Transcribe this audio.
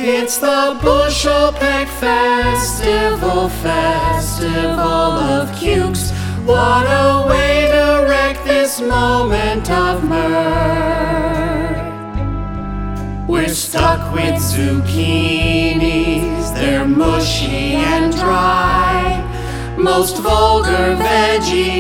It's the Bushel Peck Festival, festival of cukes. What a way to wreck this moment of mirth. We're stuck with zucchinis, they're mushy and dry. Most vulgar veggie